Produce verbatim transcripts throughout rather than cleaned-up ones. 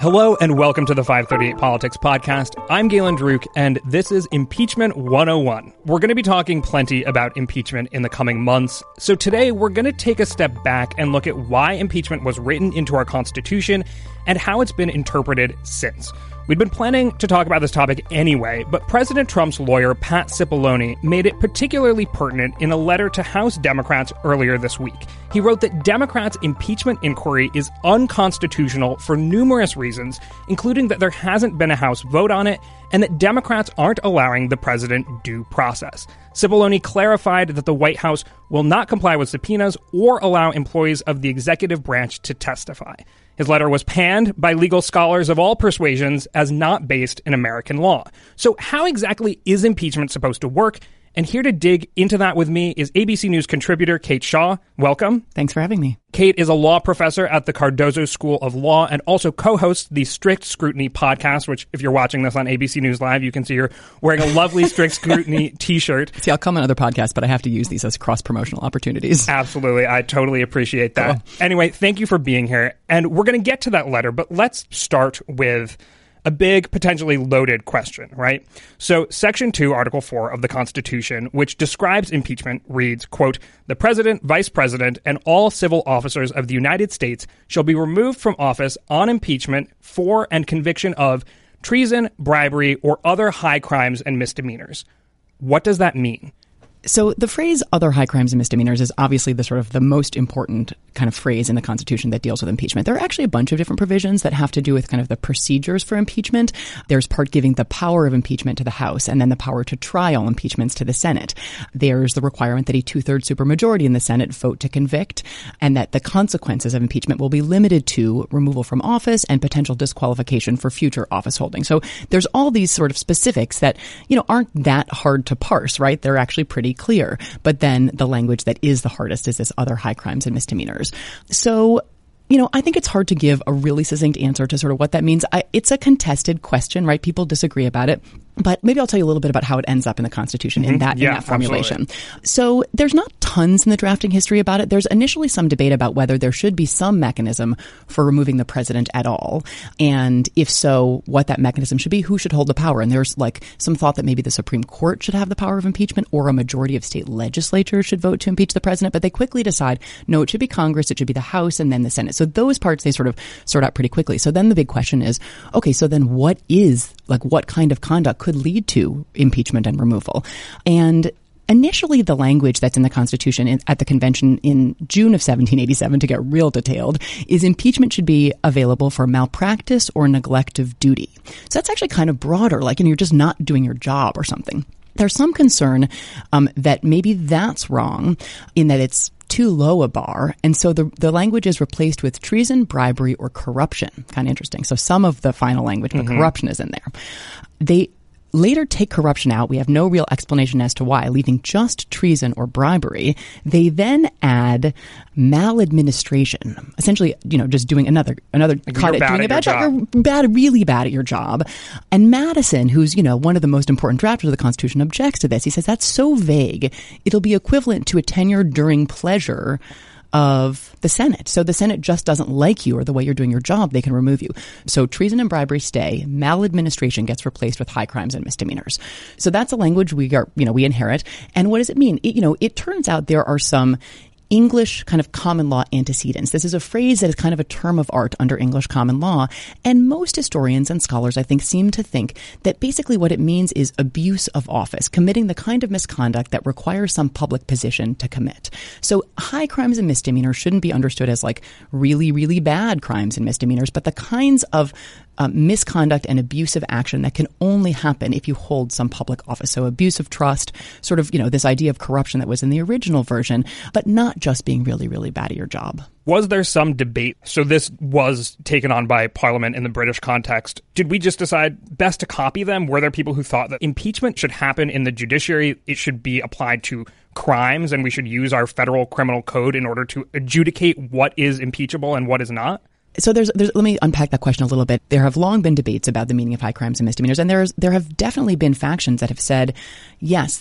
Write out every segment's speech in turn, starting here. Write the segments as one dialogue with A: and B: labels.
A: Hello and welcome to the five thirty-eight Politics Podcast. I'm Galen Druk, and this is Impeachment one oh one. We're going to be talking plenty about impeachment in the coming months, so today we're going to take a step back and look at why impeachment was written into our Constitution and how it's been interpreted since. We'd been planning to talk about this topic anyway, but President Trump's lawyer, Pat Cipollone, made it particularly pertinent in a letter to House Democrats earlier this week. He wrote that Democrats' impeachment inquiry is unconstitutional for numerous reasons, including that there hasn't been a House vote on it, and that Democrats aren't allowing the president due process. Cipollone clarified that the White House will not comply with subpoenas or allow employees of the executive branch to testify. His letter was panned by legal scholars of all persuasions as not based in American law. So how exactly is impeachment supposed to work? And here to dig into that with me is A B C News contributor Kate Shaw. Welcome.
B: Thanks for having me.
A: Kate is a law professor at the Cardozo School of Law and also co-hosts the Strict Scrutiny podcast, which if you're watching this on A B C News Live, you can see you're wearing a lovely Strict Scrutiny t-shirt.
B: See, I'll come on other podcasts, but I have to use these as cross-promotional opportunities.
A: Absolutely. I totally appreciate that. Cool. Anyway, thank you for being here. And we're going to get to that letter, but let's start with a big, potentially loaded question, right? So Section two, Article four of the Constitution, which describes impeachment, reads, quote, "The President, Vice President, and all civil officers of the United States shall be removed from office on impeachment for and conviction of treason, bribery, or other high crimes and misdemeanors." What does that mean?
B: So the phrase other high crimes and misdemeanors is obviously the sort of the most important kind of phrase in the Constitution that deals with impeachment. There are actually a bunch of different provisions that have to do with kind of the procedures for impeachment. There's part giving the power of impeachment to the House and then the power to try all impeachments to the Senate. There's the requirement that a two-thirds supermajority in the Senate vote to convict and that the consequences of impeachment will be limited to removal from office and potential disqualification for future office holding. So there's all these sort of specifics that, you know, aren't that hard to parse, right? They're actually pretty clear. But then the language that is the hardest is this other high crimes and misdemeanors. So, you know, I think it's hard to give a really succinct answer to sort of what that means. I, it's a contested question, right? People disagree about it. But maybe I'll tell you a little bit about how it ends up in the Constitution mm-hmm. in that,
A: yeah,
B: in that formulation.
A: Absolutely.
B: So there's not tons in the drafting history about it. There's initially some debate about whether there should be some mechanism for removing the president at all. And if so, what that mechanism should be, who should hold the power. And there's like some thought that maybe the Supreme Court should have the power of impeachment or a majority of state legislatures should vote to impeach the president. But they quickly decide, no, it should be Congress, it should be the House, and then the Senate. So those parts they sort of sort out pretty quickly. So then the big question is, okay, so then what is, like what kind of conduct could lead to impeachment and removal? And initially, the language that's in the Constitution in, at the convention in June of seventeen eighty-seven, to get real detailed, is impeachment should be available for malpractice or neglect of duty. So that's actually kind of broader, like, you know, you're just not doing your job or something. There's some concern um, that maybe that's wrong in that it's too low a bar. And so the, the language is replaced with treason, bribery, or corruption. Kind of interesting. So some of the final language, but mm-hmm. corruption is in there. They later take corruption out. We have no real explanation as to why, leaving just treason or bribery. They then add maladministration, essentially, you know, just doing another, another
A: like
B: cut at doing a bad job. job. You're bad, really bad at your job. And Madison, who's, you know, one of the most important drafters of the Constitution, objects to this. He says that's so vague. It'll be equivalent to a tenure during pleasure of the Senate. So the Senate just doesn't like you or the way you're doing your job, they can remove you. So treason and bribery stay. Maladministration gets replaced with high crimes and misdemeanors. So that's a language we are, you know, we inherit. And what does it mean? It, you know, it turns out there are some English kind of common law antecedents. This is a phrase that is kind of a term of art under English common law. And most historians and scholars, I think, seem to think that basically what it means is abuse of office, committing the kind of misconduct that requires some public position to commit. So high crimes and misdemeanors shouldn't be understood as like really, really bad crimes and misdemeanors, but the kinds of Um, misconduct and abusive action that can only happen if you hold some public office. So abuse of trust, sort of, you know, this idea of corruption that was in the original version, but not just being really, really bad at your job.
A: Was there some debate? So this was taken on by Parliament in the British context. Did we just decide best to copy them? Were there people who thought that impeachment should happen in the judiciary? It should be applied to crimes and we should use our federal criminal code in order to adjudicate what is impeachable and what is not?
B: So there's, there's, let me unpack that question a little bit. There have long been debates about the meaning of high crimes and misdemeanors, and there's, there have definitely been factions that have said, yes,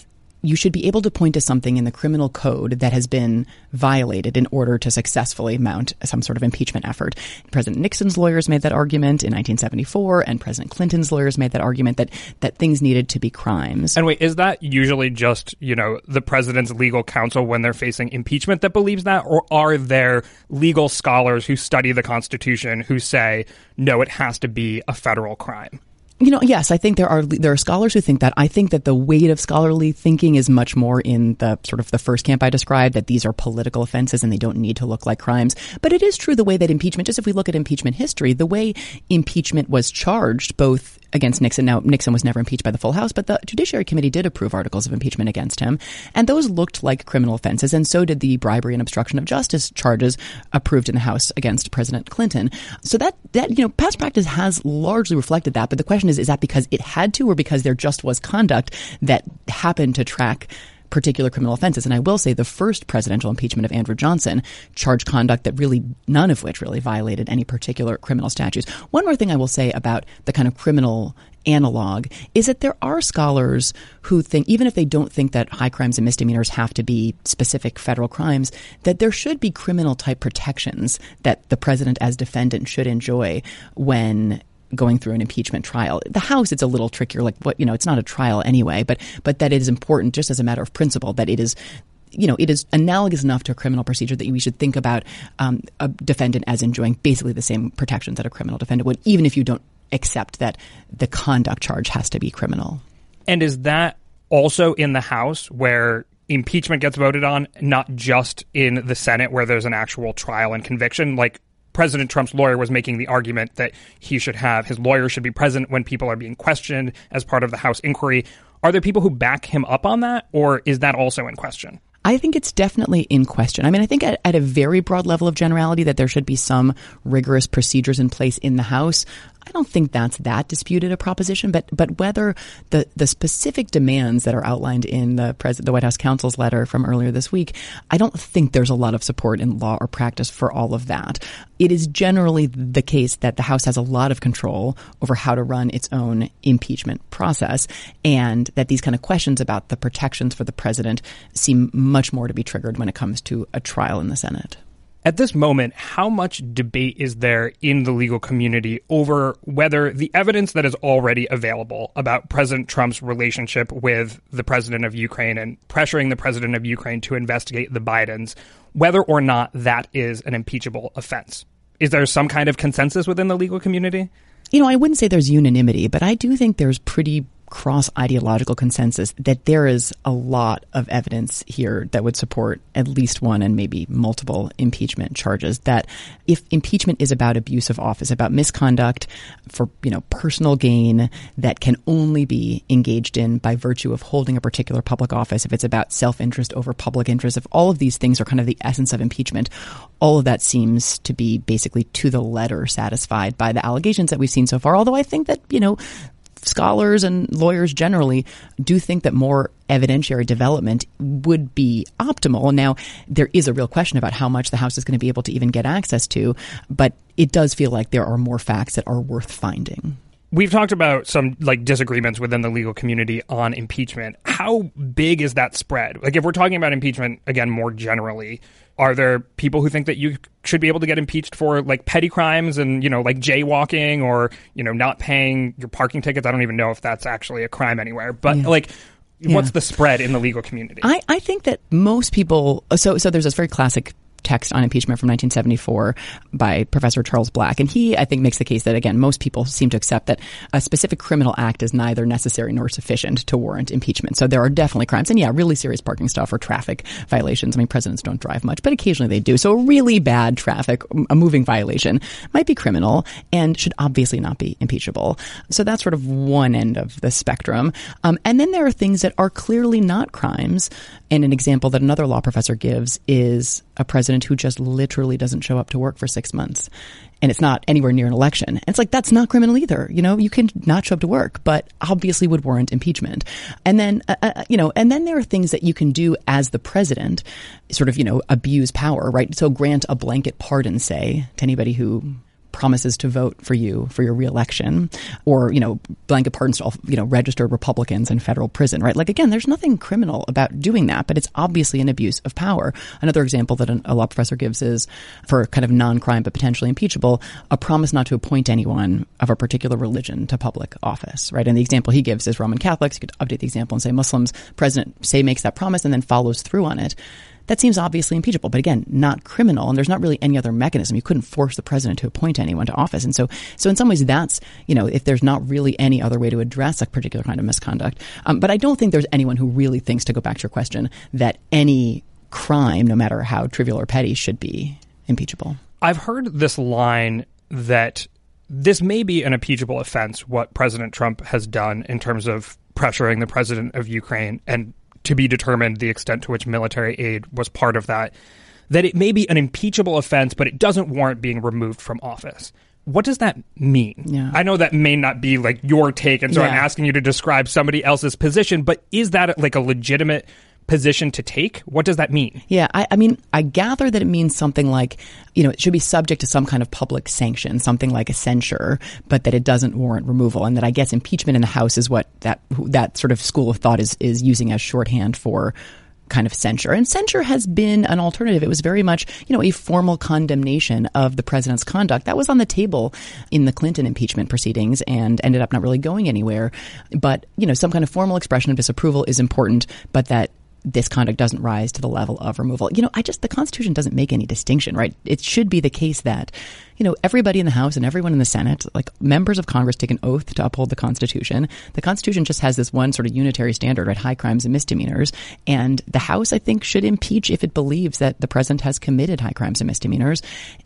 B: you should be able to point to something in the criminal code that has been violated in order to successfully mount some sort of impeachment effort. President Nixon's lawyers made that argument in nineteen seventy-four, and President Clinton's lawyers made that argument that, that things needed to be crimes.
A: And wait, is that usually just, you know, the president's legal counsel when they're facing impeachment that believes that? Or are there legal scholars who study the Constitution who say, no, it has to be a federal crime?
B: You know, yes, I think there are there are scholars who think that. I think that the weight of scholarly thinking is much more in the sort of the first camp I described, that these are political offenses and they don't need to look like crimes. But it is true the way that impeachment, just if we look at impeachment history, the way impeachment was charged, both against Nixon. Now, Nixon was never impeached by the full House, but the Judiciary Committee did approve articles of impeachment against him. And those looked like criminal offenses. And so did the bribery and obstruction of justice charges approved in the House against President Clinton. So that, that you know, past practice has largely reflected that. But the question is, is that because it had to, or because there just was conduct that happened to track particular criminal offenses? And I will say the first presidential impeachment of Andrew Johnson charged conduct that really, none of which really violated any particular criminal statutes. One more thing I will say about the kind of criminal analog is that there are scholars who think, even if they don't think that high crimes and misdemeanors have to be specific federal crimes, that there should be criminal type protections that the president as defendant should enjoy when going through an impeachment trial. The House, it's a little trickier, like what, you know, it's not a trial anyway, but but that it is important just as a matter of principle that it is, you know, it is analogous enough to a criminal procedure that we should think about um, a defendant as enjoying basically the same protections that a criminal defendant would, even if you don't accept that the conduct charge has to be criminal.
A: And is that also in the House where impeachment gets voted on, not just in the Senate where there's an actual trial and conviction? Like, President Trump's lawyer was making the argument that he should have, his lawyer should be present when people are being questioned as part of the House inquiry. Are there people who back him up on that, or is that also in question?
B: I think it's definitely in question. I mean, I think at, at a very broad level of generality that there should be some rigorous procedures in place in the House. I don't think that's that disputed a proposition, but but whether the, the specific demands that are outlined in the president, the White House counsel's letter from earlier this week, I don't think there's a lot of support in law or practice for all of that. It is generally the case that the House has a lot of control over how to run its own impeachment process, and that these kind of questions about the protections for the president seem much more to be triggered when it comes to a trial in the Senate.
A: At this moment, how much debate is there in the legal community over whether the evidence that is already available about President Trump's relationship with the president of Ukraine and pressuring the president of Ukraine to investigate the Bidens, whether or not that is an impeachable offense? Is there some kind of consensus within the legal community?
B: You know, I wouldn't say there's unanimity, but I do think there's pretty cross-ideological consensus that there is a lot of evidence here that would support at least one and maybe multiple impeachment charges. That if impeachment is about abuse of office, about misconduct for, you know, personal gain that can only be engaged in by virtue of holding a particular public office, if it's about self-interest over public interest, if all of these things are kind of the essence of impeachment, all of that seems to be basically to the letter satisfied by the allegations that we've seen so far. Although I think that, you know, scholars and lawyers generally do think that more evidentiary development would be optimal. Now, there is a real question about how much the House is going to be able to even get access to, but it does feel like there are more facts that are worth finding.
A: We've talked about some like disagreements within the legal community on impeachment. How big is that spread? Like, if we're talking about impeachment, again, more generally, are there people who think that you should be able to get impeached for like petty crimes and, you know, like jaywalking or, you know, not paying your parking tickets? I don't even know if that's actually a crime anywhere. But yeah. like, yeah. what's the spread in the legal community?
B: I, I think that most people, so so there's this very classic text on impeachment from nineteen seventy-four by Professor Charles Black. And he, I think, makes the case that, again, most people seem to accept that a specific criminal act is neither necessary nor sufficient to warrant impeachment. So there are definitely crimes. And yeah, really serious parking stuff or traffic violations. I mean, presidents don't drive much, but occasionally they do. So really bad traffic, a moving violation might be criminal and should obviously not be impeachable. So that's sort of one end of the spectrum. Um, and then there are things that are clearly not crimes. And an example that another law professor gives is a president who just literally doesn't show up to work for six months. And it's not anywhere near an election. And it's like, that's not criminal either. You know, you can not show up to work, but obviously would warrant impeachment. And then, uh, you know, and then there are things that you can do as the president, sort of, you know, abuse power, right? So grant a blanket pardon, say, to anybody who promises to vote for you for your reelection, or, you know, blanket pardons to all, you know, registered Republicans in federal prison, right? Like, again, there's nothing criminal about doing that, but it's obviously an abuse of power. Another example that a law professor gives is for kind of non-crime but potentially impeachable, a promise not to appoint anyone of a particular religion to public office, right? And the example he gives is Roman Catholics. You could update the example and say Muslims. President, say, makes that promise and then follows through on it. That seems obviously impeachable, but again, not criminal. And there's not really any other mechanism. You couldn't force the president to appoint anyone to office. And so, so in some ways, that's, you know, if there's not really any other way to address a particular kind of misconduct. Um, but I don't think there's anyone who really thinks, to go back to your question, that any crime, no matter how trivial or petty, should be impeachable.
A: I've heard this line that this may be an impeachable offense, what President Trump has done in terms of pressuring the president of Ukraine, and to be determined the extent to which military aid was part of that, that it may be an impeachable offense, but it doesn't warrant being removed from office. What does that mean?
B: Yeah.
A: I know that may not be like your take, and so yeah. I'm asking you to describe somebody else's position, but is that like a legitimate position to take? What does that mean?
B: Yeah, I, I mean, I gather that it means something like, you know, it should be subject to some kind of public sanction, something like a censure, but that it doesn't warrant removal. And that I guess impeachment in the House is what that that sort of school of thought is is using as shorthand for kind of censure. And censure has been an alternative. It was very much, you know, a formal condemnation of the president's conduct. That was on the table in the Clinton impeachment proceedings and ended up not really going anywhere. But, you know, some kind of formal expression of disapproval is important, but that this conduct doesn't rise to the level of removal. You know, I just, the Constitution doesn't make any distinction, right? It should be the case that, you know, everybody in the House and everyone in the Senate, like members of Congress, take an oath to uphold the Constitution. The Constitution just has this one sort of unitary standard, right? High crimes and misdemeanors. And the House, I think, should impeach if it believes that the president has committed high crimes and misdemeanors.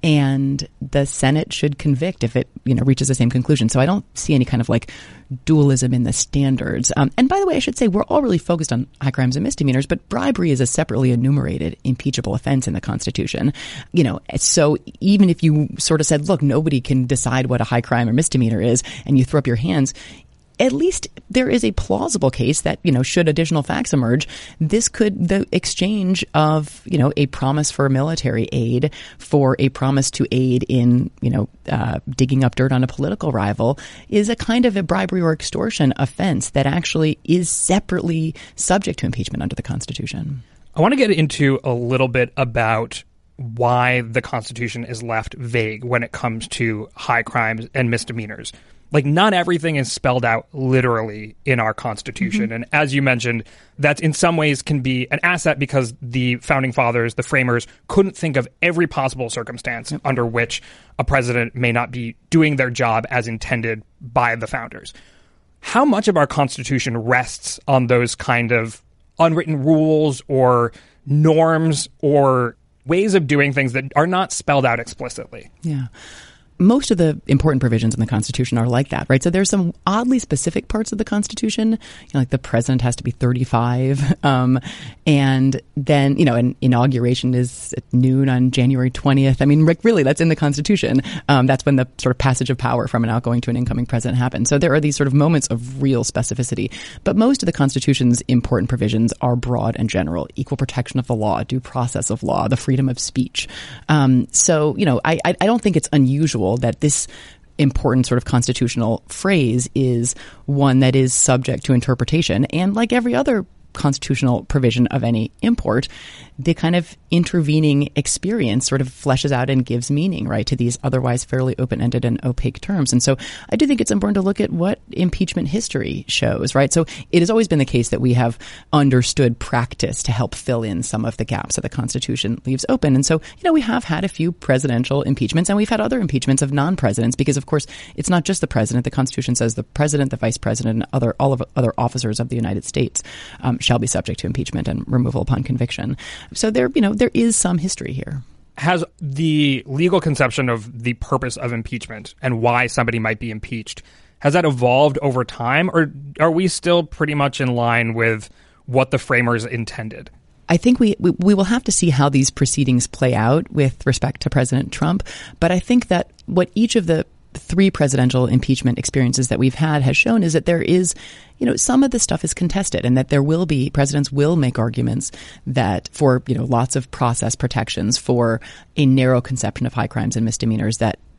B: And the Senate should convict if it, you know, reaches the same conclusion. So I don't see any kind of like dualism in the standards. Um, and by the way, I should say we're all really focused on high crimes and misdemeanors, but bribery is a separately enumerated impeachable offense in the Constitution. You know, so even if you sort of said, look, nobody can decide what a high crime or misdemeanor is, and you throw up your hands, at least there is a plausible case that, you know, should additional facts emerge, this could, the exchange of, you know, a promise for military aid for a promise to aid in, you know, uh, digging up dirt on a political rival is a kind of a bribery or extortion offense that actually is separately subject to impeachment under the Constitution.
A: I want to get into a little bit about why the Constitution is left vague when it comes to high crimes and misdemeanors. Like, not everything is spelled out literally in our Constitution. Mm-hmm. And as you mentioned, that in some ways can be an asset because the founding fathers, the framers, couldn't think of every possible circumstance yep. under which a president may not be doing their job as intended by the founders. How much of our Constitution rests on those kind of unwritten rules or norms or ways of doing things that are not spelled out explicitly?
B: Yeah. Most of the important provisions in the Constitution are like that, right? So there's some oddly specific parts of the Constitution, you know, like the president has to be thirty-five. Um, and then, you know, an inauguration is at noon on January twentieth. I mean, really, that's in the Constitution. Um, that's when the sort of passage of power from an outgoing to an incoming president happens. So there are these sort of moments of real specificity. But most of the Constitution's important provisions are broad and general: equal protection of the law, due process of law, the freedom of speech. Um, so, you know, I, I, I don't think it's unusual that this important sort of constitutional phrase is one that is subject to interpretation. And like every other constitutional provision of any import, the kind of intervening experience sort of fleshes out and gives meaning, right, to these otherwise fairly open-ended and opaque terms. And so I do think it's important to look at what impeachment history shows, right? So it has always been the case that we have understood practice to help fill in some of the gaps that the Constitution leaves open. And so, you know, we have had a few presidential impeachments, and we've had other impeachments of non-presidents because, of course, it's not just the president. The Constitution says the president, the vice president, and other all of other officers of the United States um, shall be subject to impeachment and removal upon conviction. So there, you know, there is some history here.
A: Has the legal conception of the purpose of impeachment and why somebody might be impeached, has that evolved over time, or are we still pretty much in line with what the framers intended?
B: I think we, we we will have to see how these proceedings play out with respect to President Trump. But I think that what each of the three presidential impeachment experiences that we've had has shown is that there is, you know, some of this stuff is contested, and that there will be, presidents will make arguments that for, you know, lots of process protections, for a narrow conception of high crimes and misdemeanors that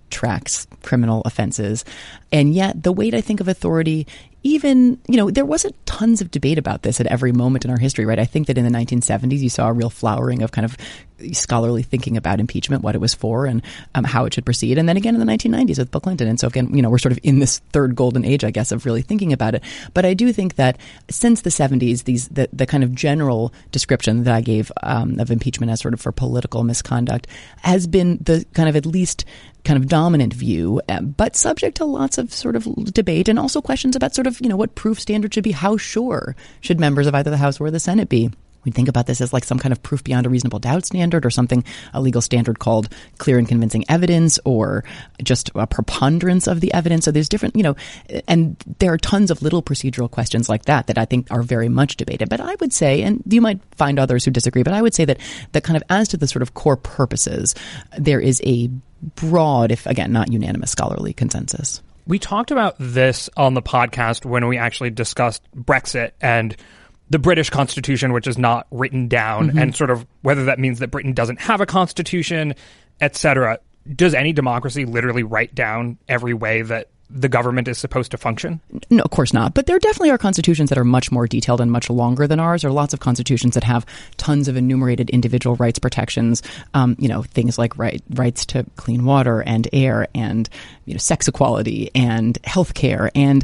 B: tracks criminal offenses. And yet the weight, I think, of authority, even, you know, there wasn't tons of debate about this at every moment in our history, right? I think that in the nineteen seventies, you saw a real flowering of kind of scholarly thinking about impeachment, what it was for, and um, how it should proceed. And then again in the nineteen nineties with Bill Clinton. And so again, you know, we're sort of in this third golden age, I guess, of really thinking about it. But I do think that since the seventies, these the, the kind of general description that I gave um, of impeachment as sort of for political misconduct has been the kind of at least kind of dominant view, but subject to lots of sort of debate and also questions about sort of, you know, what proof standard should be. How sure should members of either the House or the Senate be? We think about this as like some kind of proof beyond a reasonable doubt standard or something, a legal standard called clear and convincing evidence or just a preponderance of the evidence. So there's different, you know, and there are tons of little procedural questions like that that I think are very much debated. But I would say, and you might find others who disagree, but I would say that that kind of as to the sort of core purposes, there is a broad, if again, not unanimous scholarly consensus.
A: We talked about this on the podcast when we actually discussed Brexit and the British Constitution, which is not written down, mm-hmm. and sort of whether that means that Britain doesn't have a constitution, et cetera. Does any democracy literally write down every way that the government is supposed to function?
B: No, of course not. But there definitely are constitutions that are much more detailed and much longer than ours. There are lots of constitutions that have tons of enumerated individual rights protections, um, you know, things like right, rights to clean water and air and, you know, sex equality and health care. And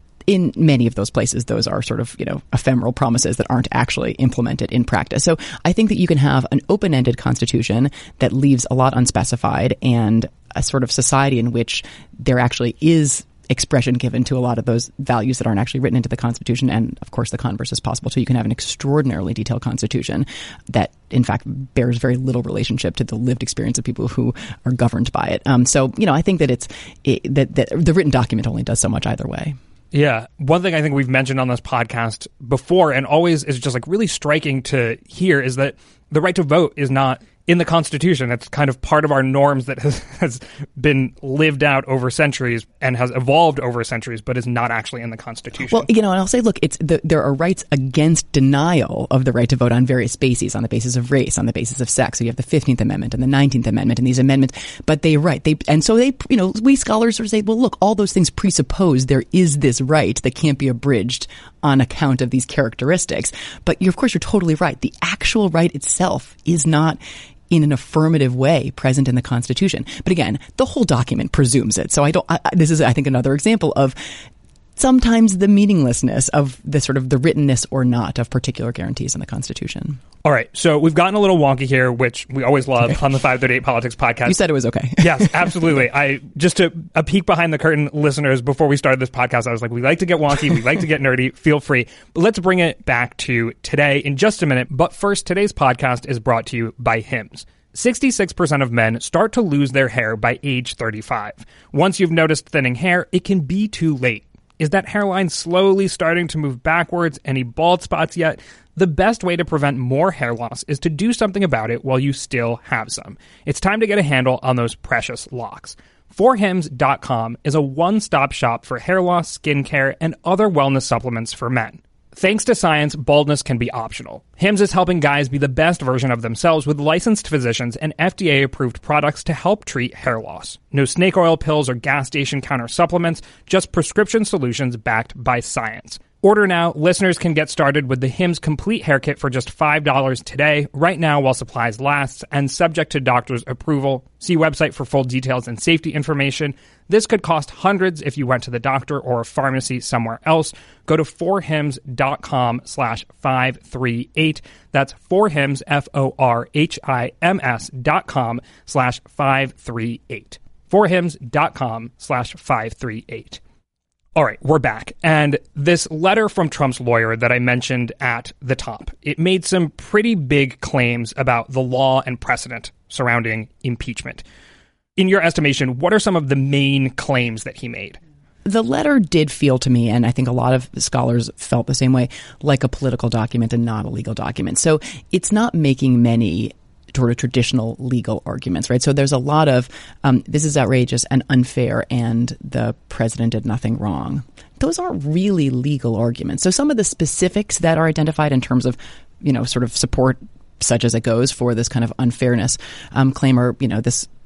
B: in many of those places, those are sort of, you know, ephemeral promises that aren't actually implemented in practice. So I think that you can have an open-ended constitution that leaves a lot unspecified and a sort of society in which there actually is expression given to a lot of those values that aren't actually written into the Constitution. And of course, the converse is possible too. You can have an extraordinarily detailed Constitution that, in fact, bears very little relationship to the lived experience of people who are governed by it. Um, so, you know, I think that it's it, that, that the written document only does so much either way.
A: Yeah. One thing I think we've mentioned on this podcast before and always is just like really striking to hear is that the right to vote is not in the Constitution. It's kind of part of our norms that has, has been lived out over centuries and has evolved over centuries, but is not actually in the Constitution.
B: Well, you know, and I'll say, look, it's the, there are rights against denial of the right to vote on various bases, on the basis of race, on the basis of sex. So you have the fifteenth Amendment and the nineteenth Amendment and these amendments, but they right. They, and so they, you know, we scholars sort of say, well, look, all those things presuppose there is this right that can't be abridged on account of these characteristics. But you're, of course, you're totally right. The actual right itself is not in an affirmative way present in the Constitution. But again, the whole document presumes it. So I don't, I, this is, I think, another example of sometimes the meaninglessness of the sort of the writtenness or not of particular guarantees in the Constitution.
A: All right. So we've gotten a little wonky here, which we always love okay. on the five thirty-eight Politics podcast.
B: You said it was okay.
A: Yes, absolutely. I just to a peek behind the curtain, listeners, before we started this podcast, I was like, we like to get wonky. We like to get nerdy. Feel free. But let's bring it back to today in just a minute. But first, today's podcast is brought to you by Hims. sixty-six percent of men start to lose their hair by age thirty-five. Once you've noticed thinning hair, it can be too late. Is that hairline slowly starting to move backwards? Any bald spots yet? The best way to prevent more hair loss is to do something about it while you still have some. It's time to get a handle on those precious locks. four hims dot com is a one-stop shop for hair loss, skincare, and other wellness supplements for men. Thanks to science, baldness can be optional. Hims is helping guys be the best version of themselves with licensed physicians and F D A-approved products to help treat hair loss. No snake oil pills or gas station counter supplements, just prescription solutions backed by science. Order now. Listeners can get started with the Hims Complete Hair Kit for just five dollars today, right now while supplies last, and subject to doctor's approval. See website for full details and safety information. This could cost hundreds if you went to the doctor or a pharmacy somewhere else. Go to four hims dot com slash five three eight. That's four hims, F O R H I M S dot com slash five three eight. four hims dot com slash five three eight. All right, we're back. And this letter from Trump's lawyer that I mentioned at the top, it made some pretty big claims about the law and precedent surrounding impeachment. In your estimation, what are some of the main claims that he made?
B: The letter did feel to me, and I think a lot of scholars felt the same way, like a political document and not a legal document. So it's not making many sort of traditional legal arguments, right? So there's a lot of, um, this is outrageous and unfair, and the president did nothing wrong. Those aren't really legal arguments. So some of the specifics that are identified in terms of, you know, sort of support, such as it goes, for this kind of unfairness um, claim, or, you know, this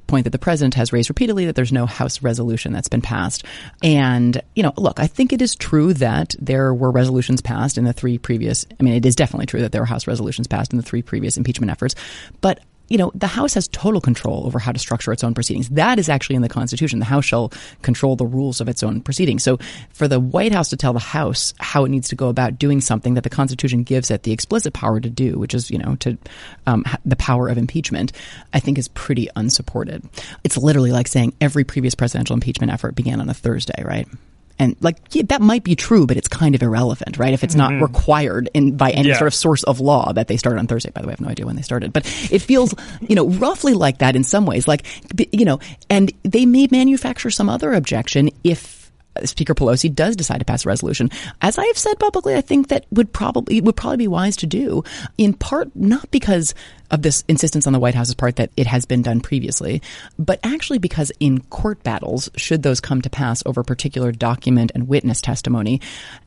B: point that the president has raised repeatedly, that there's no House resolution that's been passed. And, you know, look, I think it is true that there were resolutions passed in the three previous, I mean, it is definitely true that there were House resolutions passed in the three previous impeachment efforts. But you know, the House has total control over how to structure its own proceedings. That is actually in the Constitution. The House shall control the rules of its own proceedings. So for the White House to tell the House how it needs to go about doing something that the Constitution gives it the explicit power to do, which is, you know, to um, the power of impeachment, I think is pretty unsupported. It's literally like saying every previous presidential impeachment effort began on a Thursday, right? And like, yeah, that might be true, but it's kind of irrelevant, right? If it's not mm-hmm. required in by any yeah. sort of source of law that they started on Thursday. By the way, I have no idea when they started, but it feels, you know, roughly like that in some ways. Like, you know, and they may manufacture some other objection if Speaker Pelosi does decide to pass a resolution. As I have said publicly, I think that would probably would probably be wise to do, in part not because of this insistence on the White House's part that it has been done previously, but actually because in court battles, should those come to pass over particular document and witness testimony,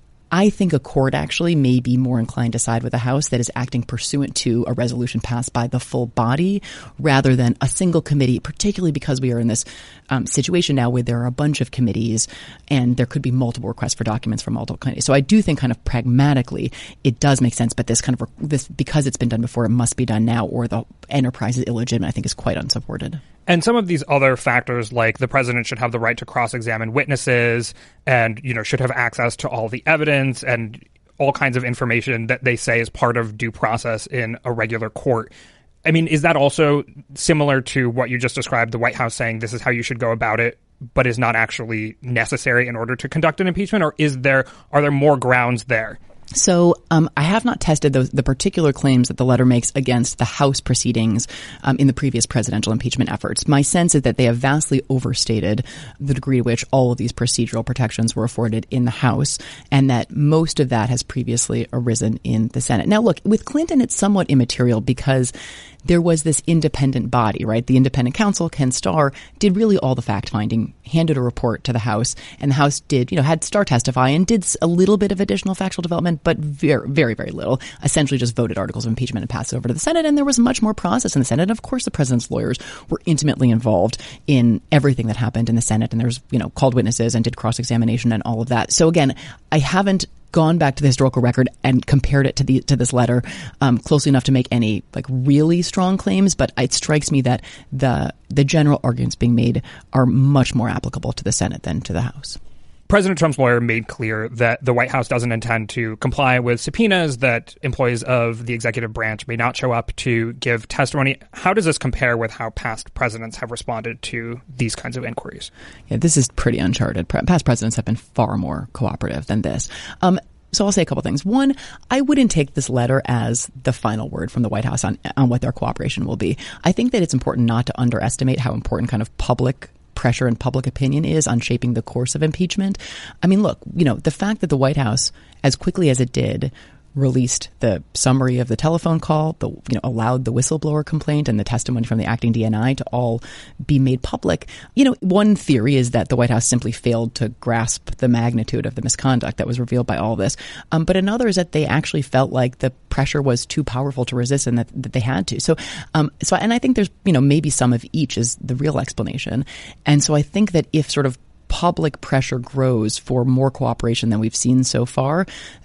B: I think a court actually may be more inclined to side with a House that is acting pursuant to a resolution passed by the full body rather than a single committee, particularly because we are in this um, situation now where there are a bunch of committees and there could be multiple requests for documents from multiple committees. So I do think kind of pragmatically it does make sense, but this kind of this because it's been done before, it must be done now or the enterprise is illegitimate, I think is quite unsupported.
A: And some of these other factors, like the president should have the right to cross-examine witnesses and, you know, should have access to all the evidence and all kinds of information that they say is part of due process in a regular court. I mean, is that also similar to what you just described, the White House saying this is how you should go about it, but is not actually necessary in order to conduct an impeachment? Or is there are there more grounds there?
B: So um, I have not tested those, the particular claims that the letter makes against the House proceedings um, in the previous presidential impeachment efforts. My sense is that they have vastly overstated the degree to which all of these procedural protections were afforded in the House, and that most of that has previously arisen in the Senate. Now, look, with Clinton, it's somewhat immaterial because there was this independent body, right? The independent counsel, Ken Starr, did really all the fact-finding, handed a report to the House, and the House did, you know, had Starr testify and did a little bit of additional factual development, but very, very, very little. Essentially just voted articles of impeachment and passed it over to the Senate, and there was much more process in the Senate. And of course, the president's lawyers were intimately involved in everything that happened in the Senate, and there's, you know, called witnesses and did cross-examination and all of that. So again, I haven't gone back to the historical record and compared it to the to this letter um, closely enough to make any like really strong claims, but it strikes me that the the general arguments being made are much more applicable to the Senate than to the House.
A: President Trump's lawyer made clear that the White House doesn't intend to comply with subpoenas, that employees of the executive branch may not show up to give testimony. How does this compare with how past presidents have responded to these kinds of inquiries?
B: Yeah, this is pretty uncharted. Past presidents have been far more cooperative than this. Um, So I'll say a couple things. One, I wouldn't take this letter as the final word from the White House on, on what their cooperation will be. I think that it's important not to underestimate how important kind of public pressure and public opinion is on shaping the course of impeachment. I mean, look, you know, the fact that the White House, as quickly as it did, released the summary of the telephone call, the, you know, allowed the whistleblower complaint and the testimony from the acting D N I to all be made public. You know, one theory is that the White House simply failed to grasp the magnitude of the misconduct that was revealed by all this. Um, but another is that they actually felt like the pressure was too powerful to resist and that, that they had to. So, um, so, and I think there's, you know, maybe some of each is the real explanation. And so I think that if sort of public pressure grows for more cooperation than we've seen so far,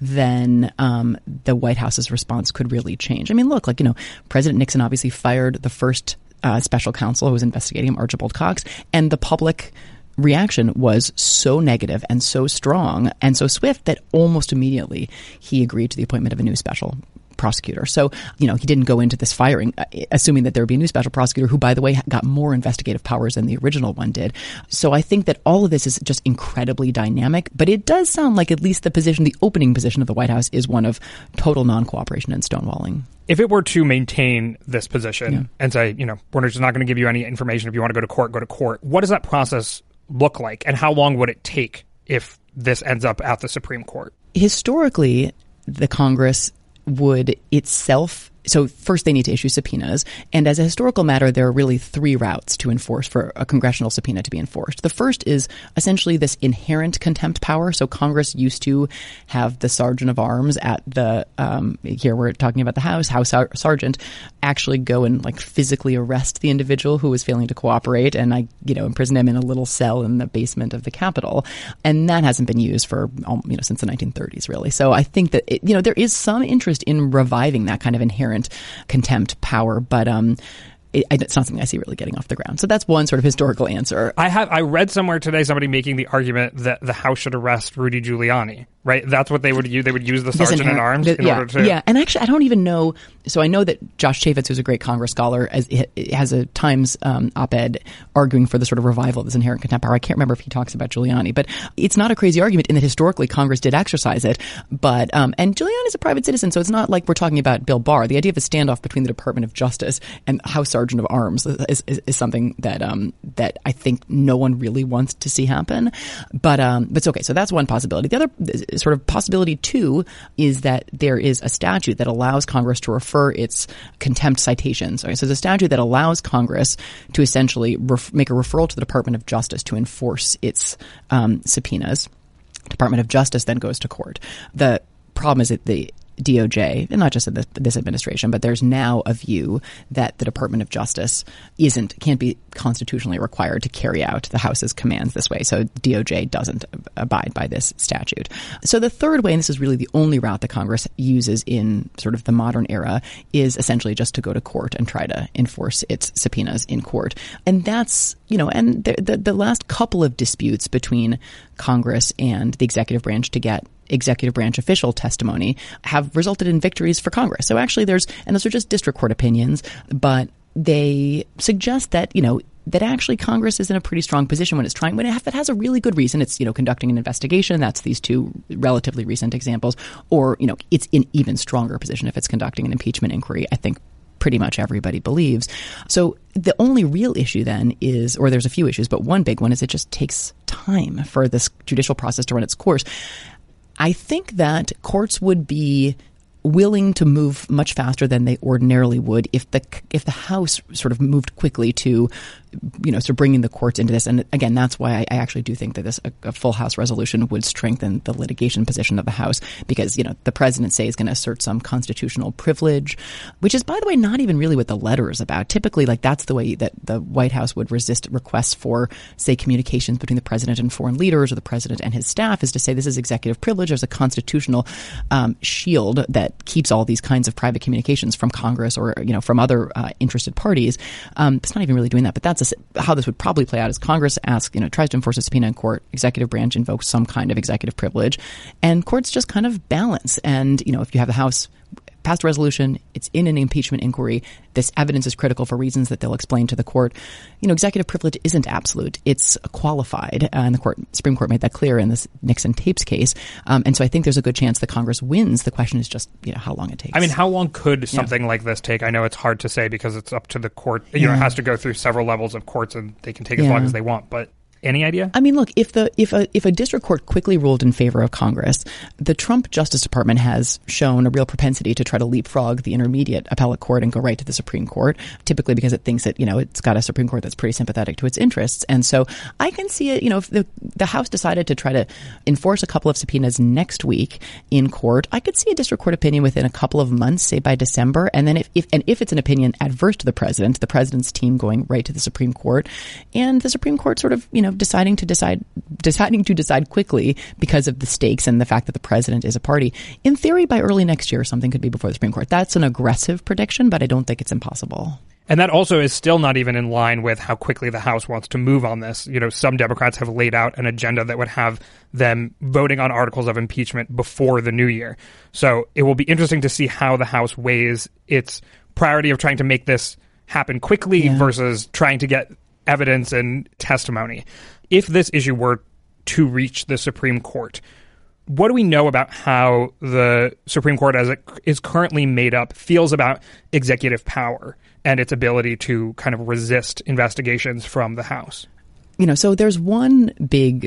B: then um, the White House's response could really change. I mean, look, like, you know, President Nixon obviously fired the first uh, special counsel who was investigating him, Archibald Cox, and the public reaction was so negative and so strong and so swift that almost immediately he agreed to the appointment of a new special prosecutor. So, you know, he didn't go into this firing uh, assuming that there would be a new special prosecutor who, by the way, got more investigative powers than the original one did. So I think that all of this is just incredibly dynamic, but it does sound like at least the position, the opening position of the White House is one of total non-cooperation and stonewalling.
A: If it were to maintain this position
B: yeah.
A: and say, you know, we're just not going to give you any information. If you want to go to court, go to court. What does that process look like? And how long would it take if this ends up at the Supreme Court?
B: Historically, the Congress would itself So first they need to issue subpoenas. And as a historical matter, there are really three routes to enforce for a congressional subpoena to be enforced. The first is essentially this inherent contempt power. So Congress used to have the sergeant of arms at the, um, here we're talking about the House, House Sar- Sergeant, actually go and like physically arrest the individual who was failing to cooperate and I, you know, imprison him in a little cell in the basement of the Capitol. And that hasn't been used for, you know, since the nineteen thirties, really. So I think that, it, you know, there is some interest in reviving that kind of inherent contempt power, but um, it, it's not something I see really getting off the ground. So that's one sort of historical answer.
A: I have I read somewhere today somebody making the argument that the House should arrest Rudy Giuliani. Right, that's what they would use. They would use the sergeant at arms in
B: yeah,
A: order to.
B: Yeah, and actually, I don't even know. So I know that Josh Chaffetz, who's a great Congress scholar, as, has a Times um, op-ed arguing for the sort of revival of this inherent contempt power. I can't remember if he talks about Giuliani, but it's not a crazy argument in that historically Congress did exercise it. But um, and Giuliani's a private citizen, so it's not like we're talking about Bill Barr. The idea of a standoff between the Department of Justice and House Sergeant of Arms is, is, is something that um, that I think no one really wants to see happen. But um, but it's okay. So that's one possibility. The other sort of possibility two is that there is a statute that allows Congress to refer its contempt citations. Okay, so there's a statute that allows Congress to essentially ref- make a referral to the Department of Justice to enforce its um, subpoenas. Department of Justice then goes to court. The problem is that the D O J, and not just in this, this administration, but there's now a view that the Department of Justice isn't, can't be constitutionally required to carry out the House's commands this way. So D O J doesn't abide by this statute. So the third way, and this is really the only route that Congress uses in sort of the modern era, is essentially just to go to court and try to enforce its subpoenas in court. And that's, you know, and the, the, the last couple of disputes between Congress and the executive branch to get executive branch official testimony have resulted in victories for Congress. So actually there's, and those are just district court opinions, but they suggest that, you know, that actually Congress is in a pretty strong position when it's trying, when it, if it has a really good reason, it's, you know, conducting an investigation. That's these two relatively recent examples. Or, you know, it's in even stronger position if it's conducting an impeachment inquiry. I think pretty much everybody believes. So the only real issue then is, or there's a few issues, but one big one is it just takes time for this judicial process to run its course. I think that courts would be willing to move much faster than they ordinarily would if the if the House sort of moved quickly to, you know, so bringing the courts into this. And again, that's why I, I actually do think that this a, a full House resolution would strengthen the litigation position of the House, because, you know, the president, say, is going to assert some constitutional privilege, which is, by the way, not even really what the letter is about. Typically, like, that's the way that the White House would resist requests for, say, communications between the president and foreign leaders or the president and his staff, is to say this is executive privilege. There's a constitutional um, shield that keeps all these kinds of private communications from Congress or, you know, from other uh, interested parties. Um, it's not even really doing that, but that's a, how this would probably play out is Congress asks, you know, tries to enforce a subpoena in court, executive branch invokes some kind of executive privilege, and courts just kind of balance. And, you know, if you have the House passed a resolution, it's in an impeachment inquiry, this evidence is critical for reasons that they'll explain to the court. You know, executive privilege isn't absolute. It's qualified. Uh, and the court, Supreme Court made that clear in this Nixon tapes case. Um, and so I think there's a good chance that Congress wins. The question is just, you know, how long it takes.
A: I mean, how long could something
B: yeah.
A: like this take? I know it's hard to say because it's up to the court. You yeah. know, it has to go through several levels of courts and they can take as
B: yeah.
A: long as they want. But any idea?
B: I mean, look, if the if a if a district court quickly ruled in favor of Congress, the Trump Justice Department has shown a real propensity to try to leapfrog the intermediate appellate court and go right to the Supreme Court, typically because it thinks that, you know, it's got a Supreme Court that's pretty sympathetic to its interests. And so I can see it, you know, if the, the House decided to try to enforce a couple of subpoenas next week in court, I could see a district court opinion within a couple of months, say by December. And then if, if and if it's an opinion adverse to the president, the president's team going right to the Supreme Court, and the Supreme Court sort of, you know, deciding to decide deciding to decide quickly because of the stakes and the fact that the president is a party. In theory, by early next year, something could be before the Supreme Court. That's an aggressive prediction, but I don't think it's impossible.
A: And that also is still not even in line with how quickly the House wants to move on this. You know, some Democrats have laid out an agenda that would have them voting on articles of impeachment before the new year. So it will be interesting to see how the House weighs its priority of trying to make this happen quickly yeah. versus trying to get evidence and testimony. If this issue were to reach the Supreme Court, what do we know about how the Supreme Court, as it is currently made up, feels about executive power and its ability to kind of resist investigations from the House?
B: You know, so there's one big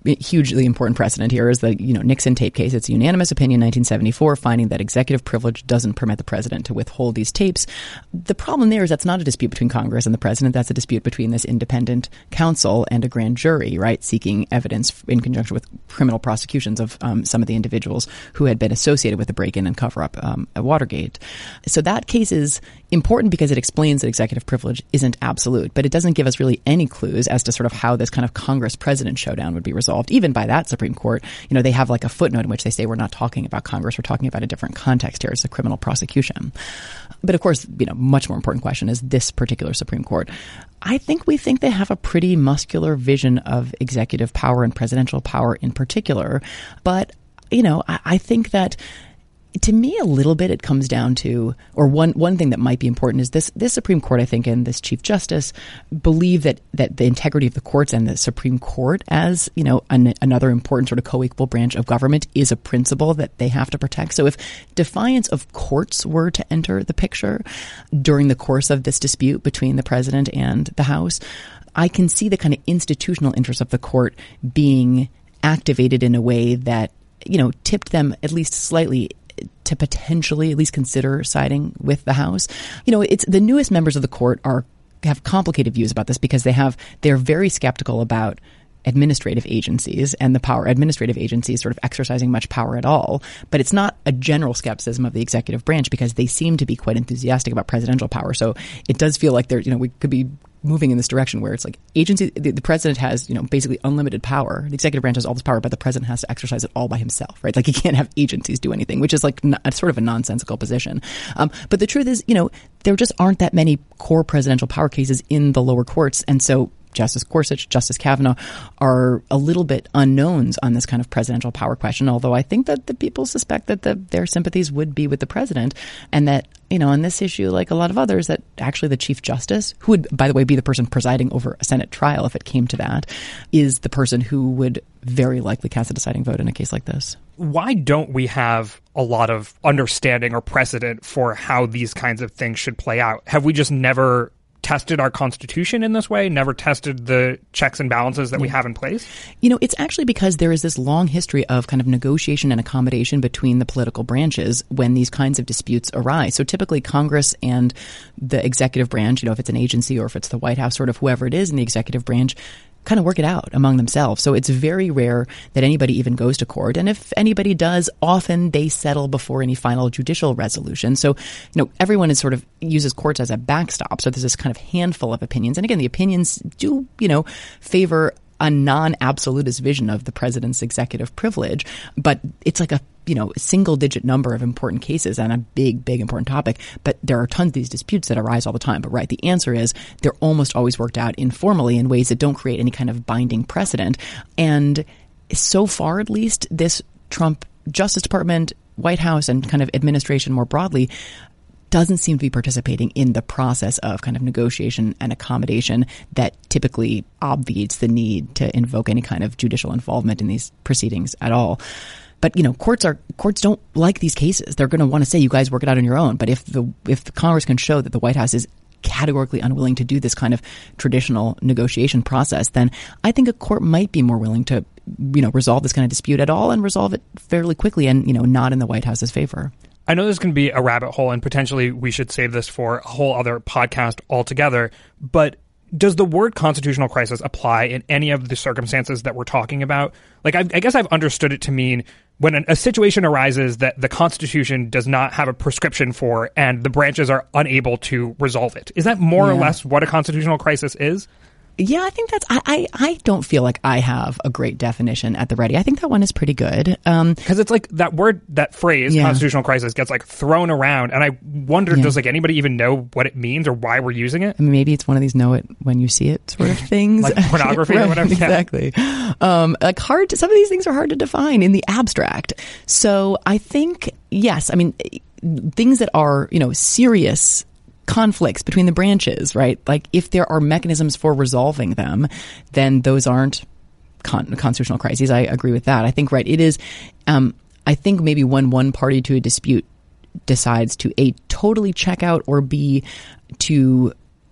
B: hugely important precedent here is the, you know, Nixon tape case. It's a unanimous opinion, nineteen seventy-four, finding that executive privilege doesn't permit the president to withhold these tapes. The problem there is that's not a dispute between Congress and the president. That's a dispute between this independent counsel and a grand jury, right, seeking evidence in conjunction with criminal prosecutions of um, some of the individuals who had been associated with the break-in and cover-up um, at Watergate. So that case is important because it explains that executive privilege isn't absolute, but it doesn't give us really any clues as to sort of how this kind of Congress-president showdown would be resolved. Even by that Supreme Court, you know, they have like a footnote in which they say we're not talking about Congress, we're talking about a different context here. It's a criminal prosecution. But of course, you know, much more important question is this particular Supreme Court. I think we think they have a pretty muscular vision of executive power and presidential power in particular. But, you know, I, I think that to me, a little bit, it comes down to, or one one thing that might be important is this this Supreme Court, I think, and this Chief Justice believe that that the integrity of the courts and the Supreme Court as, you know, an, another important sort of co-equal branch of government is a principle that they have to protect. So if defiance of courts were to enter the picture during the course of this dispute between the president and the House, I can see the kind of institutional interest of the court being activated in a way that, you know, tipped them at least slightly to potentially at least consider siding with the House. You know, it's the newest members of the court are have complicated views about this because they have they're very skeptical about administrative agencies and the power administrative agencies sort of exercising much power at all. But it's not a general skepticism of the executive branch because they seem to be quite enthusiastic about presidential power. So it does feel like there, you know, we could be moving in this direction where it's like agency, the, the president has, you know, basically unlimited power. The executive branch has all this power, but the president has to exercise it all by himself, right? Like he can't have agencies do anything, which is like not, sort of a nonsensical position. Um, but the truth is, you know, there just aren't that many core presidential power cases in the lower courts. And so Justice Gorsuch, Justice Kavanaugh are a little bit unknowns on this kind of presidential power question, although I think that the people suspect that the, their sympathies would be with the president and that, you know, on this issue, like a lot of others, that actually the Chief Justice, who would, by the way, be the person presiding over a Senate trial if it came to that, is the person who would very likely cast a deciding vote in a case like this.
A: Why don't we have a lot of understanding or precedent for how these kinds of things should play out? Have we just never tested our Constitution in this way, never tested the checks and balances that yeah. we have in place?
B: You know, it's actually because there is this long history of kind of negotiation and accommodation between the political branches when these kinds of disputes arise. So typically Congress and the executive branch, you know, if it's an agency or if it's the White House, sort of whoever it is in the executive branch, kind of work it out among themselves. So it's very rare that anybody even goes to court. And if anybody does, often they settle before any final judicial resolution. So, you know, everyone is sort of uses courts as a backstop. So there's this kind of handful of opinions. And again, the opinions do, you know, favor a non-absolutist vision of the president's executive privilege. But it's like a, you know, single digit number of important cases and a big, big important topic. But there are tons of these disputes that arise all the time. But right, the answer is they're almost always worked out informally in ways that don't create any kind of binding precedent. And so far, at least, this Trump Justice Department, White House, and kind of administration more broadly doesn't seem to be participating in the process of kind of negotiation and accommodation that typically obviates the need to invoke any kind of judicial involvement in these proceedings at all. But, you know, courts are courts don't like these cases. They're going to want to say, you guys work it out on your own. But if the if the Congress can show that the White House is categorically unwilling to do this kind of traditional negotiation process, then I think a court might be more willing to, you know, resolve this kind of dispute at all and resolve it fairly quickly and, you know, not in the White House's favor.
A: I know this can be a rabbit hole, and potentially we should save this for a whole other podcast altogether, but does the word constitutional crisis apply in any of the circumstances that we're talking about? Like, I, I guess I've understood it to mean when an, a situation arises that the Constitution does not have a prescription for and the branches are unable to resolve it. Is that more yeah. or less what a constitutional crisis is?
B: Yeah, I think that's, I, I, I don't feel like I have a great definition at the ready. I think that one is pretty good. Um,
A: Because it's like that word, that phrase, yeah. constitutional crisis, gets like thrown around. And I wonder, yeah. does like anybody even know what it means or why we're using it?
B: I mean, maybe it's one of these know it when you see it sort of things.
A: Like pornography
B: right,
A: or whatever.
B: Exactly. Yeah. Um, like hard to, some of these things are hard to define in the abstract. So I think, yes, I mean, things that are, you know, serious conflicts between the branches, right? Like if there are mechanisms for resolving them, then those aren't con- constitutional crises. I agree with that. I think, right, it is, um, I think maybe when one party to a dispute decides to A, totally check out or B, to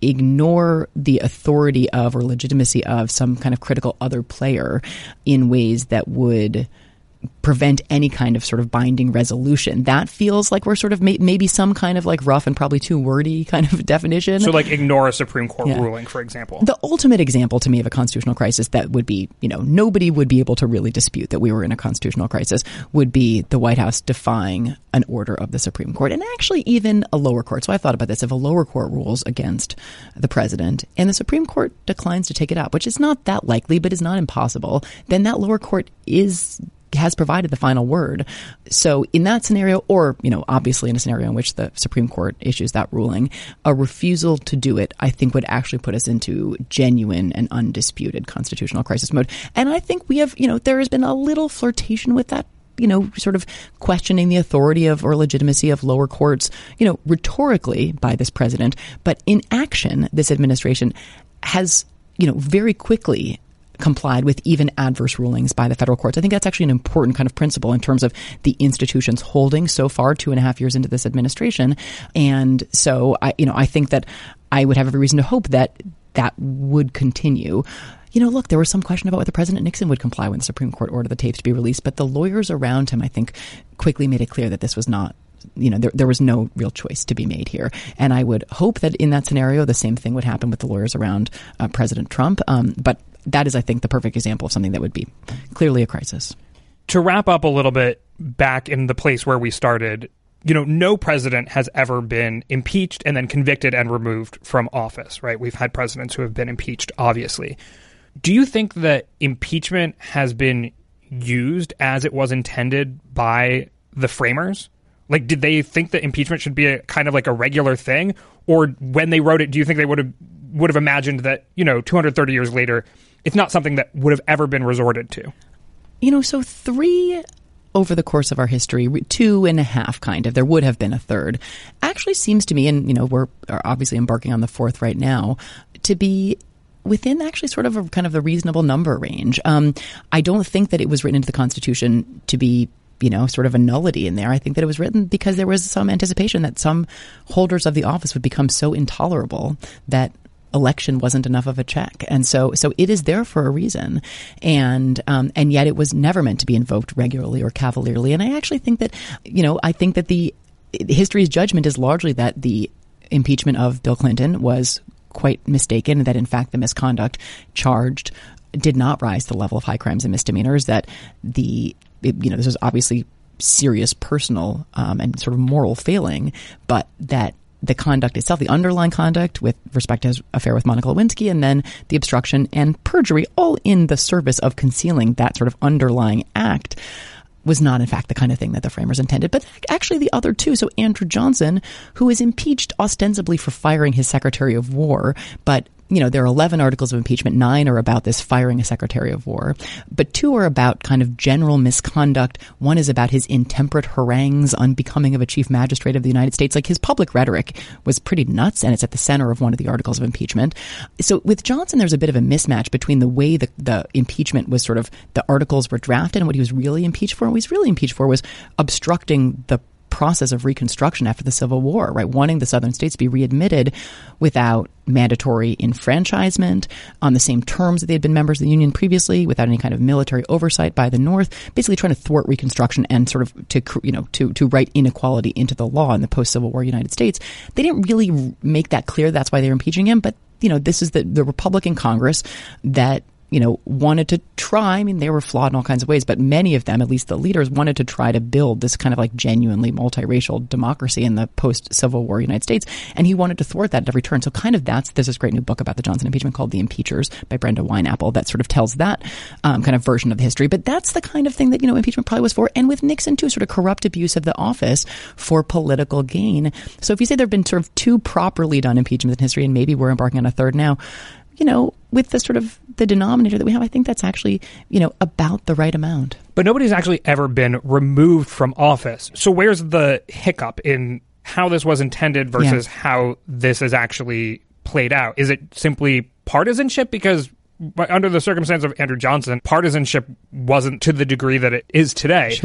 B: ignore the authority of or legitimacy of some kind of critical other player in ways that would prevent any kind of sort of binding resolution. That feels like we're sort of may- maybe some kind of like rough and probably too wordy kind of definition.
A: So like ignore a Supreme Court
B: yeah.
A: ruling, for example.
B: The ultimate example to me of a constitutional crisis that would be, you know, nobody would be able to really dispute that we were in a constitutional crisis would be the White House defying an order of the Supreme Court, and actually even a lower court. So I thought about this. If a lower court rules against the president and the Supreme Court declines to take it up, which is not that likely but is not impossible, then that lower court is has provided the final word. So in that scenario, or, you know, obviously in a scenario in which the Supreme Court issues that ruling, a refusal to do it, I think, would actually put us into genuine and undisputed constitutional crisis mode. And I think we have, you know, there has been a little flirtation with that, you know, sort of questioning the authority of or legitimacy of lower courts, you know, rhetorically by this president. But in action, this administration has, you know, very quickly complied with even adverse rulings by the federal courts. I think that's actually an important kind of principle in terms of the institutions holding so far two and a half years into this administration. And so, I, you know, I think that I would have every reason to hope that that would continue. You know, look, there was some question about whether President Nixon would comply when the Supreme Court ordered the tapes to be released, but the lawyers around him, I think, quickly made it clear that this was not, you know, there, there was no real choice to be made here. And I would hope that in that scenario, the same thing would happen with the lawyers around uh, President Trump. Um, but that is, I think, the perfect example of something that would be clearly a crisis.
A: To wrap up a little bit back in the place where we started, you know, no president has ever been impeached and then convicted and removed from office, right? We've had presidents who have been impeached, obviously. Do you think that impeachment has been used as it was intended by the framers? Like, did they think that impeachment should be a kind of like a regular thing? Or when they wrote it, do you think they would have would have imagined that, you know, two hundred thirty years later, it's not something that would have ever been resorted to?
B: You know, so three over the course of our history, two and a half kind of, there would have been a third, actually seems to me, and, you know, we're obviously embarking on the fourth right now, to be within actually sort of a kind of the reasonable number range. Um, I don't think that it was written into the Constitution to be, you know, sort of a nullity in there. I think that it was written because there was some anticipation that some holders of the office would become so intolerable that election wasn't enough of a check. And so so it is there for a reason. And um, and yet it was never meant to be invoked regularly or cavalierly. And I actually think that, you know, I think that the history's judgment is largely that the impeachment of Bill Clinton was quite mistaken, and that in fact the misconduct charged did not rise to the level of high crimes and misdemeanors, that the, you know, this was obviously serious personal um, and sort of moral failing, but that the conduct itself, the underlying conduct with respect to his affair with Monica Lewinsky, and then the obstruction and perjury, all in the service of concealing that sort of underlying act, was not, in fact, the kind of thing that the framers intended. But actually the other two, so Andrew Johnson, who is impeached ostensibly for firing his Secretary of War, but you know, there are eleven articles of impeachment. Nine are about this firing a Secretary of War, but two are about kind of general misconduct. One is about his intemperate harangues unbecoming of a chief magistrate of the United States. Like, his public rhetoric was pretty nuts, and it's at the center of one of the articles of impeachment. So with Johnson, there's a bit of a mismatch between the way the, the impeachment was sort of, the articles were drafted and what he was really impeached for. And what he was really impeached for was obstructing the process of Reconstruction after the Civil War, right? Wanting the southern states to be readmitted without mandatory enfranchisement on the same terms that they had been members of the Union previously, without any kind of military oversight by the North, basically trying to thwart Reconstruction and sort of to, you know, to, to write inequality into the law in the post-Civil War United States. They didn't really make that clear. That's why they were impeaching him. But, you know, this is the, the Republican Congress that, you know, wanted to try, I mean, they were flawed in all kinds of ways, but many of them, at least the leaders, wanted to try to build this kind of like genuinely multiracial democracy in the post-Civil War United States. And he wanted to thwart that at every turn. So kind of that's, there's this great new book about the Johnson impeachment called The Impeachers by Brenda Wineapple that sort of tells that um, kind of version of the history. But that's the kind of thing that, you know, impeachment probably was for. And with Nixon too, sort of corrupt abuse of the office for political gain. So if you say there have been sort of two properly done impeachments in history, and maybe we're embarking on a third now, you know, with the sort of the denominator that we have, I think that's actually, you know, about the right amount.
A: But nobody's actually ever been removed from office. So where's the hiccup in how this was intended versus yeah. how this is actually played out? Is it simply partisanship? Because under the circumstance of Andrew Johnson, partisanship wasn't to the degree that it is today.
B: Sure.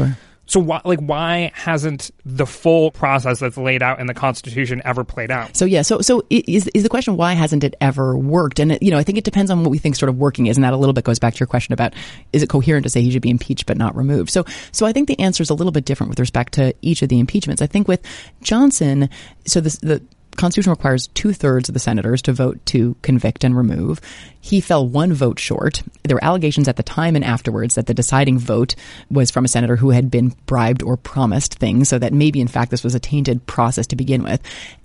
A: So why, like, why hasn't the full process that's laid out in the Constitution ever played out?
B: So yeah, so so is is the question, why hasn't it ever worked? And it, you know, I think it depends on what we think sort of working is, and that a little bit goes back to your question about, is it coherent to say he should be impeached but not removed? So so I think the answer is a little bit different with respect to each of the impeachments. I think with Johnson, so this, the Constitution requires two-thirds of the senators to vote to convict and remove. He fell one vote short. There were allegations at the time and afterwards that the deciding vote was from a senator who had been bribed or promised things, so that maybe, in fact, this was a tainted process to begin with.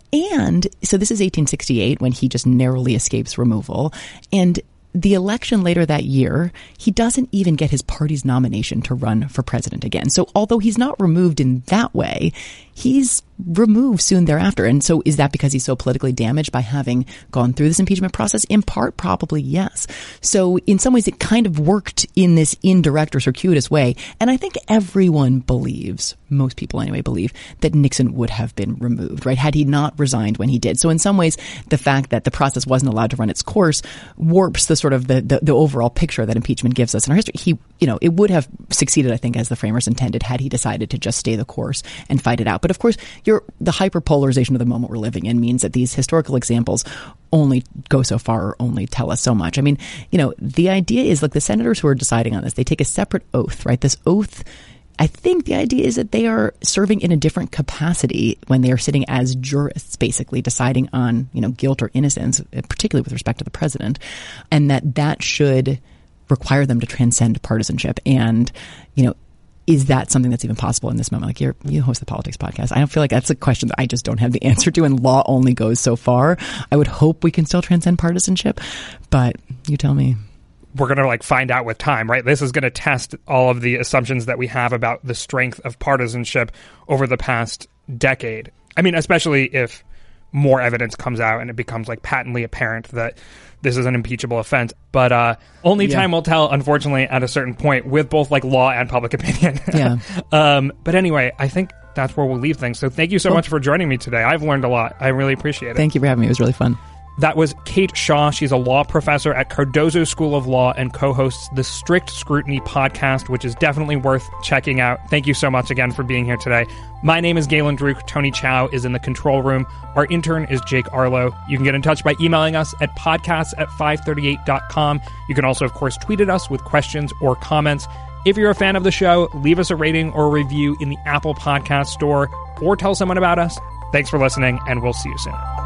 B: And so this is eighteen sixty-eight, when he just narrowly escapes removal. And the election later that year, he doesn't even get his party's nomination to run for president again. So although he's not removed in that way, he's removed soon thereafter. And so is that because he's so politically damaged by having gone through this impeachment process? In part, probably yes. So in some ways, it kind of worked in this indirect or circuitous way. And I think everyone believes, most people anyway believe, that Nixon would have been removed, right, had he not resigned when he did. So in some ways, the fact that the process wasn't allowed to run its course warps the sort of the, the, the overall picture that impeachment gives us in our history. He, you know, it would have succeeded, I think, as the framers intended, had he decided to just stay the course and fight it out. But of course, you're, the hyperpolarization of the moment we're living in means that these historical examples only go so far or only tell us so much. I mean, you know, the idea is, like, the senators who are deciding on this, they take a separate oath, right? This oath, I think the idea is that they are serving in a different capacity when they are sitting as jurists, basically deciding on, you know, guilt or innocence, particularly with respect to the president, and that that should require them to transcend partisanship. And, you know, is that something that's even possible in this moment? Like, you're, you host the Politics Podcast. I don't feel like that's a question that I just don't have the answer to, and law only goes so far. I would hope we can still transcend partisanship, but you tell me.
A: We're going to like find out with time, right? This is going to test all of the assumptions that we have about the strength of partisanship over the past decade. I mean, especially if more evidence comes out and it becomes like patently apparent that this is an impeachable offense. But uh, only yeah. time will tell, unfortunately, at a certain point with both like law and public opinion.
B: Yeah.
A: um, but anyway, I think that's where we'll leave things. So thank you so cool. much for joining me today. I've learned a lot. I really appreciate it.
B: Thank you for having me. It was really fun.
A: That was Kate Shaw. She's a law professor at Cardozo School of Law and co-hosts the Strict Scrutiny podcast, which is definitely worth checking out. Thank you so much again for being here today. My name is Galen Druk. Tony Chow is in the control room. Our intern is Jake Arlo. You can get in touch by emailing us at podcasts at five thirty-eight dot com. You can also, of course, tweet at us with questions or comments. If you're a fan of the show, leave us a rating or a review in the Apple Podcast Store or tell someone about us. Thanks for listening, and we'll see you soon.